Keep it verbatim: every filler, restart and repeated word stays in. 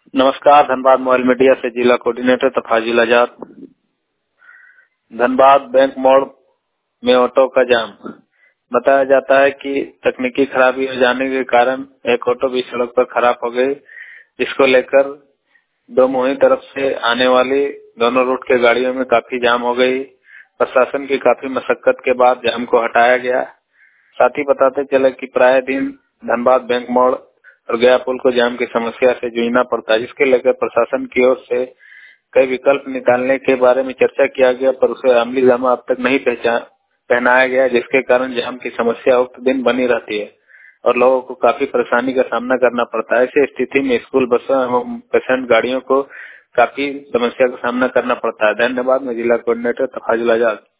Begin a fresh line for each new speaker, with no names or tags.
नमस्कार, Dhanbad mobile media से जिला कोऑर्डिनेटर तफाजुल आजाद। धनबाद बैंक मोड़ में ऑटो का जाम। बताया जाता है कि तकनीकी खराबी हो जाने के कारण एक ऑटो भी सड़क पर खराब हो गई, जिसको लेकर दो मुही तरफ से आने वाली दोनों रूट के गाड़ियों में काफी जाम हो गई। प्रशासन की काफी मशक्कत के बाद जाम को हटाया गया। साथ ही बताते चले कि प्राय दिन धनबाद बैंक मोड़ और गया पुल को जाम की समस्या से जूझना पड़ता है, जिसके लेकर प्रशासन की ओर से कई विकल्प निकालने के बारे में चर्चा किया गया, पर उसे अमली जामा अब तक नहीं पहचान पहनाया गया, जिसके कारण जाम की समस्या उक्त दिन बनी रहती है और लोगों को काफी परेशानी का सामना करना पड़ता है। ऐसी स्थिति में स्कूल बसों एवं पेशेंट गाड़ियों को काफी समस्या का सामना करना पड़ता है। धन्यवाद। मैं जिला कोऑर्डिनेटर तफाजुल आजाद।